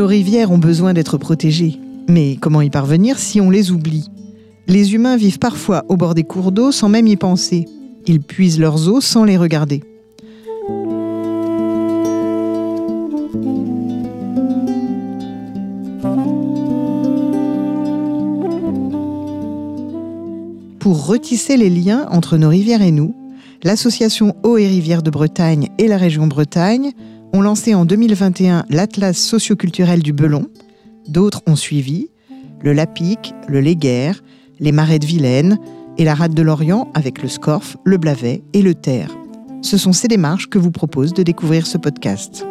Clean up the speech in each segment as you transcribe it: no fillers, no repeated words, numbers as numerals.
Nos rivières ont besoin d'être protégées. Mais comment y parvenir si on les oublie ? Les humains vivent parfois au bord des cours d'eau sans même y penser. Ils puisent leurs eaux sans les regarder. Pour retisser les liens entre nos rivières et nous, l'association Eaux et Rivières de Bretagne et la région Bretagne ont lancé en 2021 l'Atlas socioculturel du Belon. D'autres ont suivi, le Lapic, le Léguerre, les Marais de Vilaine et la Rade de Lorient avec le Scorff, le Blavet et le Ter. Ce sont ces démarches que vous propose de découvrir ce podcast.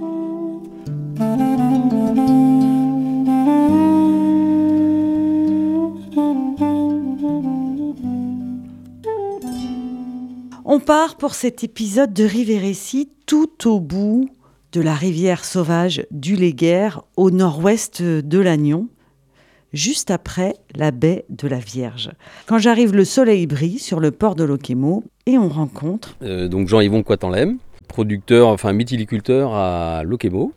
On part pour cet épisode de Rives et Récits tout au bout de la rivière sauvage du Léguerre, au nord-ouest de Lannion, juste après la baie de la Vierge. Quand j'arrive, le soleil brille sur le port de Locquémau et on rencontre... Donc Jean-Yvon Coitenlem, mytiliculteur à Locquémau.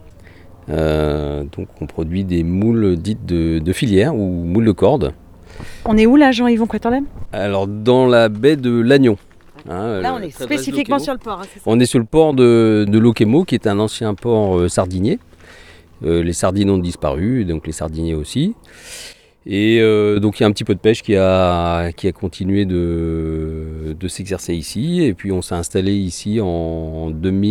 Donc on produit des moules dites de filière ou moules de corde. On est où là, Jean-Yvon Coitenlem ? Alors dans la baie de Lannion. Là on est spécifiquement sur le port. Hein, c'est ça ? On est sur le port de Locquémau qui est un ancien port sardinier. Les sardines ont disparu, donc les sardiniers aussi. Et donc il y a un petit peu de pêche qui a continué de s'exercer ici. Et puis on s'est installé ici en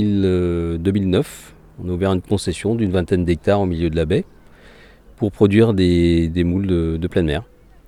2009. On a ouvert une concession d'une 20aine d'hectares au milieu de la baie pour produire des moules de pleine mer.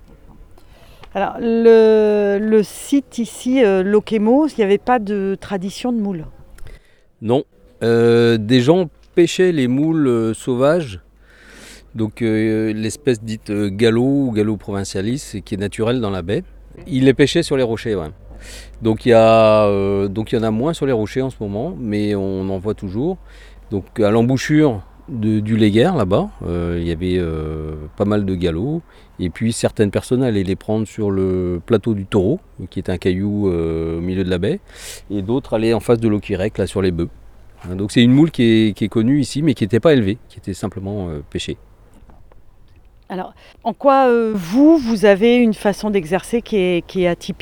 Alors le site ici, Locquémau, il n'y avait pas de tradition de moules ? Non. Des gens pêchaient les moules sauvages, donc l'espèce dite gallo ou gallo provincialis, qui est naturelle dans la baie. Ils les pêchaient sur les rochers, ouais. Donc il y en a moins sur les rochers en ce moment, mais on en voit toujours. Donc à l'embouchure du Léguerre, là-bas, il y avait pas mal de gallos, et puis certaines personnes allaient les prendre sur le plateau du Taureau, qui est un caillou au milieu de la baie, et d'autres allaient en face de l'Auquirec, là sur les bœufs. Donc c'est une moule qui est connue ici, mais qui n'était pas élevée, qui était simplement pêchée. Alors, en quoi vous avez une façon d'exercer qui est atypique ?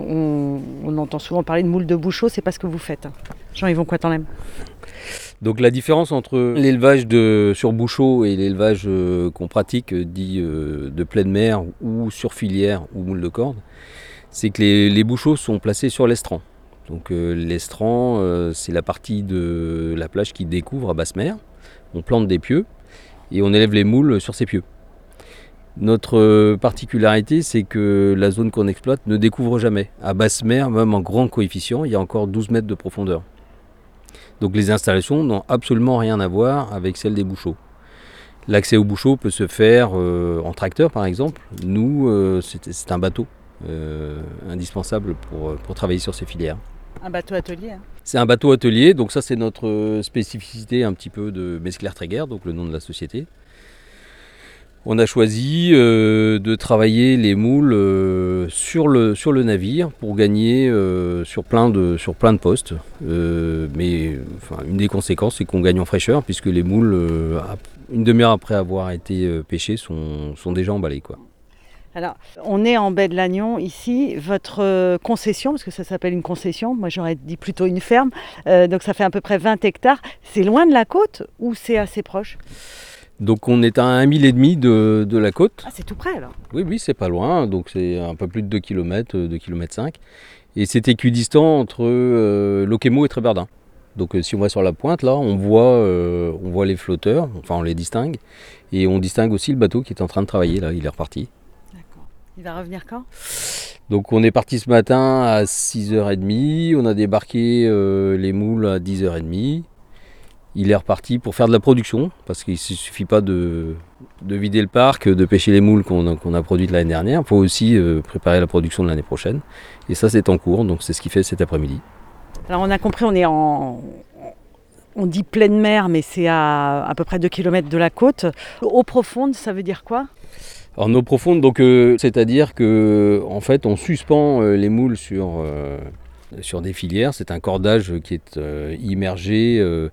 On entend souvent parler de moules de bouchot, c'est pas ce que vous faites. Jean-Yvon Coitenlem. Donc la différence entre l'élevage sur bouchot et l'élevage qu'on pratique dit de pleine mer ou sur filière ou moule de corde, c'est que les bouchots sont placés sur l'estran. Donc l'estran, c'est la partie de la plage qui découvre à basse mer. On plante des pieux et on élève les moules sur ces pieux. Notre particularité, c'est que la zone qu'on exploite ne découvre jamais. À basse mer, même en grand coefficient, il y a encore 12 mètres de profondeur. Donc les installations n'ont absolument rien à voir avec celles des bouchots. L'accès aux bouchots peut se faire en tracteur par exemple. Nous, c'est un bateau indispensable pour travailler sur ces filières. Un bateau atelier. Hein. C'est un bateau atelier, donc ça c'est notre spécificité un petit peu de Mescler-Tréguer, donc le nom de la société. On a choisi de travailler les moules sur le navire pour gagner sur plein de postes. Mais une des conséquences, c'est qu'on gagne en fraîcheur puisque les moules, une demi-heure après avoir été pêchés, sont déjà emballés, quoi. Alors, on est en baie de Lannion ici. Votre concession, parce que ça s'appelle une concession, moi j'aurais dit plutôt une ferme, donc ça fait à peu près 20 hectares. C'est loin de la côte ou c'est assez proche ? Donc on est à 1,5 mile de la côte. Ah, c'est tout près alors ? Oui, c'est pas loin, donc c'est un peu plus de 2 km, 2,5 km. Et c'est équidistant entre Locquémau et Tréberdin. Donc si on va sur la pointe, là, on voit les flotteurs, enfin on les distingue. Et on distingue aussi le bateau qui est en train de travailler, là, il est reparti. D'accord. Il va revenir quand ? Donc on est parti ce matin à 6h30, on a débarqué les moules à 10h30. Il est reparti pour faire de la production, parce qu'il ne suffit pas de vider le parc, de pêcher les moules qu'on a produites l'année dernière. Il faut aussi préparer la production de l'année prochaine. Et ça, c'est en cours, donc c'est ce qu'il fait cet après-midi. Alors on a compris, on dit pleine mer, mais c'est à peu près 2 km de la côte. Eau profonde, ça veut dire quoi ? En eau profonde, donc, c'est-à-dire qu'en fait, on suspend les moules sur des filières. C'est un cordage qui est immergé,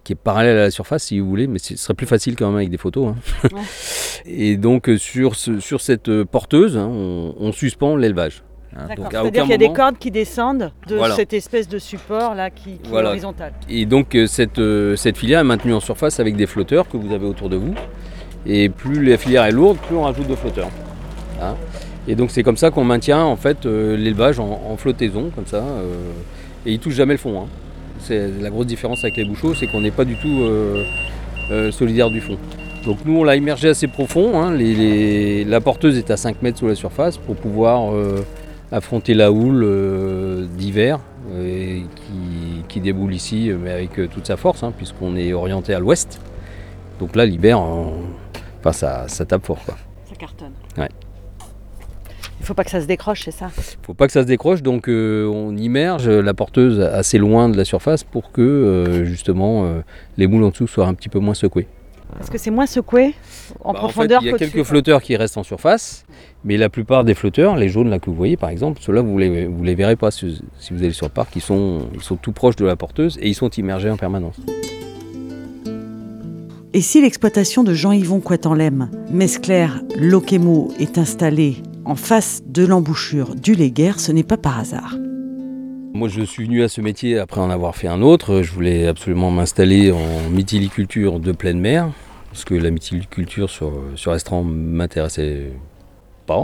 qui est parallèle à la surface si vous voulez, mais ce serait plus facile quand même avec des photos. Hein. Ouais. Et donc sur cette porteuse, hein, on suspend l'élevage. Hein. D'accord, Donc, à c'est-à-dire aucun qu'il y a des moment- cordes qui descendent de Voilà. cette espèce de support là qui est Voilà. horizontal. Et donc cette filière est maintenue en surface avec des flotteurs que vous avez autour de vous. Et plus la filière est lourde, plus on rajoute de flotteurs. Hein. Et donc c'est comme ça qu'on maintient en fait l'élevage en flottaison, comme ça. Et il touche jamais le fond. Hein. C'est la grosse différence avec les bouchots, c'est qu'on n'est pas du tout solidaire du fond. Donc nous on l'a immergé assez profond. Hein. La porteuse est à 5 mètres sous la surface pour pouvoir affronter la houle d'hiver qui déboule ici, mais avec toute sa force, hein, puisqu'on est orienté à l'ouest. Donc là l'hiver, ça tape fort, quoi. Ça cartonne. Ouais. Il faut pas que ça se décroche, c'est ça? Faut pas que ça se décroche, donc on immerge la porteuse assez loin de la surface pour que justement les moules en dessous soient un petit peu moins secouées. Est-ce que c'est moins secoué en profondeur fait, il y a qu'au-dessus, quelques quoi. flotteurs qui restent en surface, mais la plupart des flotteurs, les jaunes là que vous voyez par exemple, ceux-là vous les verrez pas si vous allez sur le parc, ils sont tout proches de la porteuse et ils sont immergés en permanence. Et si l'exploitation de Jean-Yvon Couat-en-Lem, Mesclair Loquemo est installée en face de l'embouchure du Léguerre, ce n'est pas par hasard. Moi je suis venu à ce métier après en avoir fait un autre, je voulais absolument m'installer en mytiliculture de pleine mer, parce que la mytiliculture sur Estran m'intéressait pas.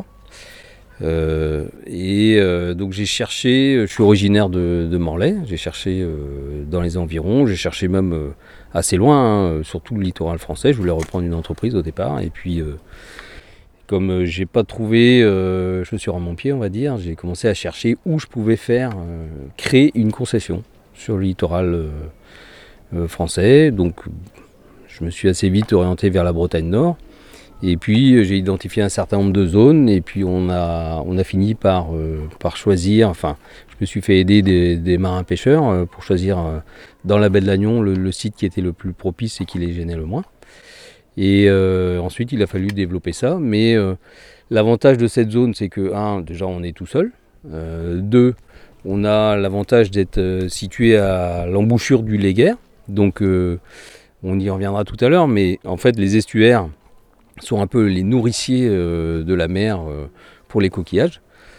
Donc j'ai cherché, je suis originaire de Morlaix, j'ai cherché dans les environs, j'ai cherché même assez loin, hein, sur tout le littoral français. Je voulais reprendre une entreprise au départ, et puis comme j'ai pas trouvé chaussure à mon pied, on va dire, j'ai commencé à chercher où je pouvais créer une concession sur le littoral français. Donc je me suis assez vite orienté vers la Bretagne Nord. Et puis j'ai identifié un certain nombre de zones, et puis on a fini par choisir, enfin je me suis fait aider des marins pêcheurs pour choisir dans la baie de Lannion le site qui était le plus propice et qui les gênait le moins. Et ensuite il a fallu développer ça, mais l'avantage de cette zone c'est que déjà on est tout seul, 2 on a l'avantage d'être situé à l'embouchure du Léguerre, donc on y reviendra tout à l'heure, mais en fait les estuaires sont un peu les nourriciers de la mer pour les coquillages.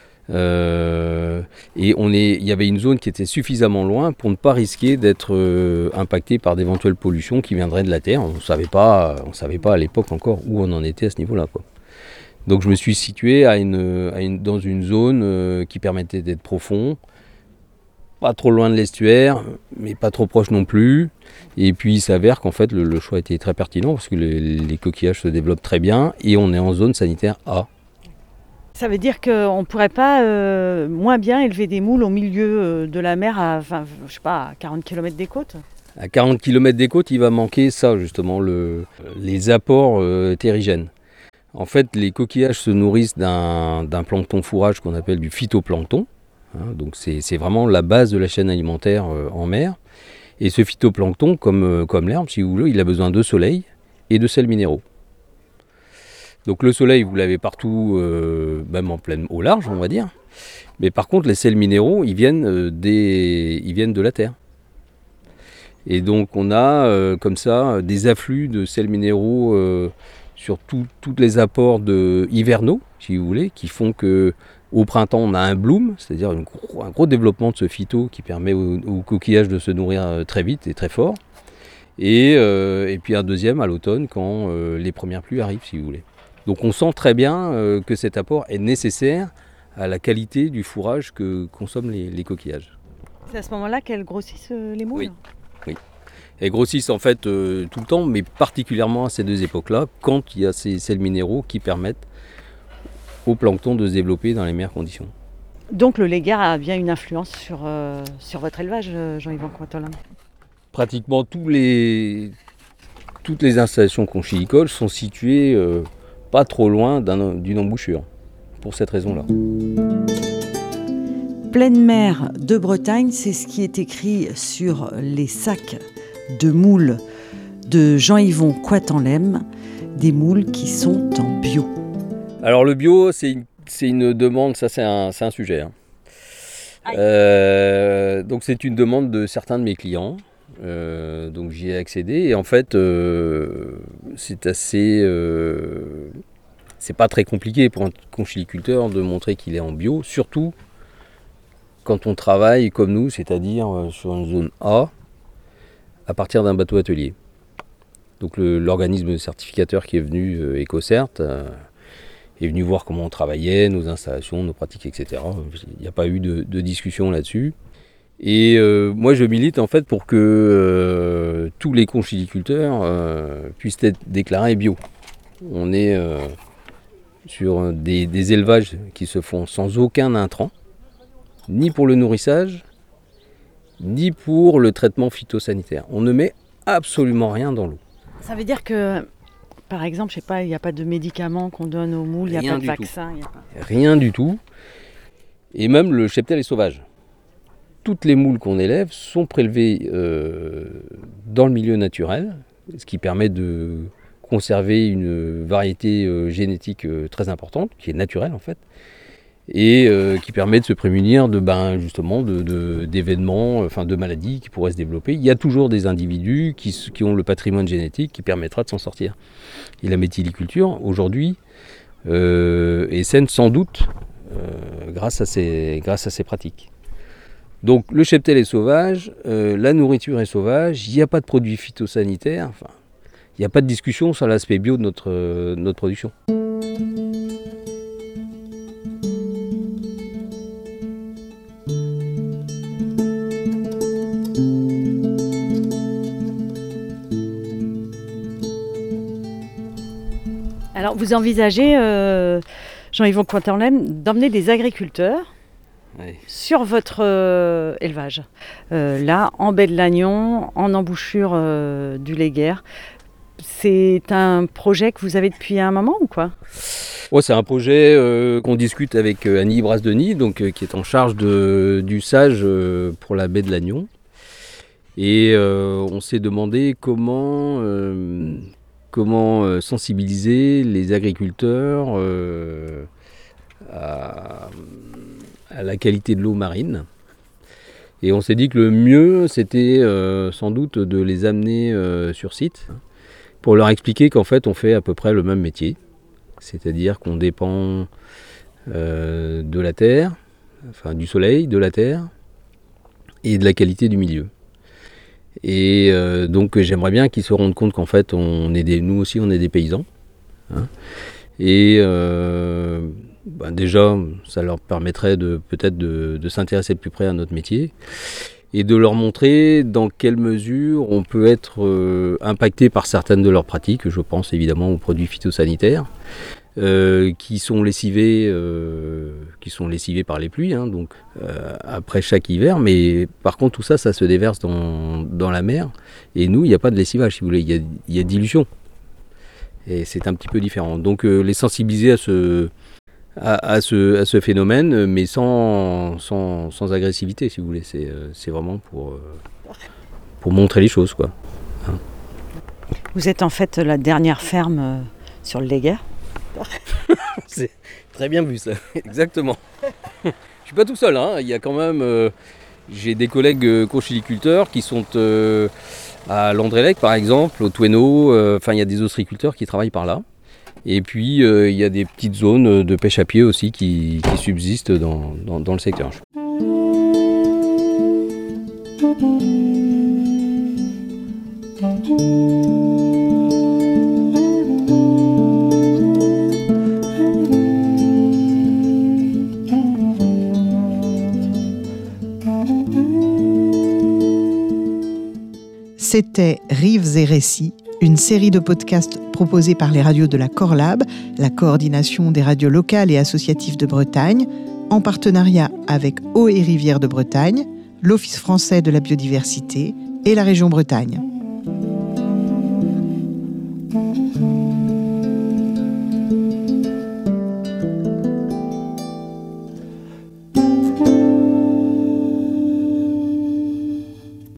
Et il y avait une zone qui était suffisamment loin pour ne pas risquer d'être impacté par d'éventuelles pollutions qui viendraient de la terre. On savait pas à l'époque encore où on en était à ce niveau-là, quoi. Donc je me suis situé dans une zone qui permettait d'être profond, pas trop loin de l'estuaire, mais pas trop proche non plus. Et puis il s'avère qu'en fait le choix était très pertinent parce que les coquillages se développent très bien et on est en zone sanitaire A. Ça veut dire qu'on ne pourrait pas moins bien élever des moules au milieu de la mer à 40 km des côtes? À 40 km des côtes, il va manquer ça justement, les apports terrigènes. En fait, les coquillages se nourrissent d'un plancton fourrage qu'on appelle du phytoplancton. Hein, donc c'est vraiment la base de la chaîne alimentaire en mer. Et ce phytoplancton, comme l'herbe, si vous voulez, il a besoin de soleil et de sels minéraux. Donc le soleil, vous l'avez partout, même au large, on va dire. Mais par contre, les sels minéraux, ils viennent de la terre. Et donc on a comme ça des afflux de sels minéraux sur tous les apports hivernaux, si vous voulez, qui font que au printemps, on a un bloom, c'est-à-dire un gros développement de ce phyto qui permet aux coquillages de se nourrir très vite et très fort. Et puis un deuxième à l'automne quand les premières pluies arrivent, si vous voulez. Donc on sent très bien que cet apport est nécessaire à la qualité du fourrage que consomment les coquillages. C'est à ce moment-là qu'elles grossissent les moules? Oui. Elles grossissent en fait tout le temps, mais particulièrement à ces deux époques-là, quand il y a ces sels minéraux qui permettent au plancton de se développer dans les meilleures conditions. Donc le Léguerre a bien une influence sur votre élevage, Jean-Yvon Couat-en-Lem? Pratiquement toutes les installations conchylicoles sont situées pas trop loin d'une embouchure, pour cette raison-là. Pleine mer de Bretagne, c'est ce qui est écrit sur les sacs de moules de Jean-Yvon Couat-en-Lem, des moules qui sont en bio. Alors le bio, c'est une demande, ça c'est un sujet. Hein. Donc c'est une demande de certains de mes clients. Donc j'y ai accédé et en fait c'est pas très compliqué pour un conchyliculteur de montrer qu'il est en bio, surtout quand on travaille comme nous, c'est-à-dire sur une zone A à partir d'un bateau atelier. Donc l'organisme certificateur qui est venu, EcoCert, est venu voir comment on travaillait, nos installations, nos pratiques, etc. Il n'y a pas eu de discussion là-dessus. Et moi je milite en fait pour que tous les conchyliculteurs puissent être déclarés bio. On est sur des élevages qui se font sans aucun intrant, ni pour le nourrissage, ni pour le traitement phytosanitaire. On ne met absolument rien dans l'eau. Ça veut dire que, par exemple, je sais pas, il n'y a pas de médicaments qu'on donne aux moules, il n'y a pas de vaccin. Rien du tout. Et même le cheptel est sauvage. Toutes les moules qu'on élève sont prélevées dans le milieu naturel, ce qui permet de conserver une variété génétique très importante, qui est naturelle en fait, et qui permet de se prémunir justement d'événements, de maladies qui pourraient se développer. Il y a toujours des individus qui ont le patrimoine génétique qui permettra de s'en sortir. Et la méthyliculture, aujourd'hui, est saine sans doute grâce à ces pratiques. Donc le cheptel est sauvage, la nourriture est sauvage, il n'y a pas de produits phytosanitaires, il n'y a pas de discussion sur l'aspect bio de notre production. Alors vous envisagez, Jean-Yves Cointerlaine, d'emmener des agriculteurs sur votre élevage, là en baie de Lannion, en embouchure du Léguerre. C'est un projet que vous avez depuis un moment ou quoi ? Ouais, c'est un projet qu'on discute avec Annie Brasdenis, qui est en charge du sage pour la baie de Lannion. Et on s'est demandé comment sensibiliser les agriculteurs à la qualité de l'eau marine. Et on s'est dit que le mieux, c'était sans doute de les amener sur site pour leur expliquer qu'en fait, on fait à peu près le même métier. C'est-à-dire qu'on dépend de la terre, du soleil, de la terre et de la qualité du milieu. Et donc j'aimerais bien qu'ils se rendent compte qu'en fait, nous aussi, on est des paysans. Et déjà, ça leur permettrait peut-être de s'intéresser de plus près à notre métier et de leur montrer dans quelle mesure on peut être impacté par certaines de leurs pratiques. Je pense évidemment aux produits phytosanitaires qui sont lessivés par les pluies, après chaque hiver. Mais par contre, tout ça se déverse dans la mer. Et nous, il n'y a pas de lessivage, si vous voulez, il y a dilution. Et c'est un petit peu différent. Donc les sensibiliser à ce phénomène, mais sans agressivité, si vous voulez. C'est vraiment pour montrer les choses, quoi. Vous êtes en fait la dernière ferme sur le Léguerre. C'est très bien vu, ça. Exactement. Je suis pas tout seul, Il y a quand même... j'ai des collègues conchyliculteurs qui sont à Landrélec, par exemple, au Touéneau. Il y a des ostréiculteurs qui travaillent par là. Et puis, il y a des petites zones de pêche à pied aussi qui subsistent dans le secteur. C'était Rives et Récits, une série de podcasts proposés par les radios de la Corlab, la coordination des radios locales et associatives de Bretagne, en partenariat avec Eaux et Rivières de Bretagne, l'Office français de la biodiversité et la région Bretagne.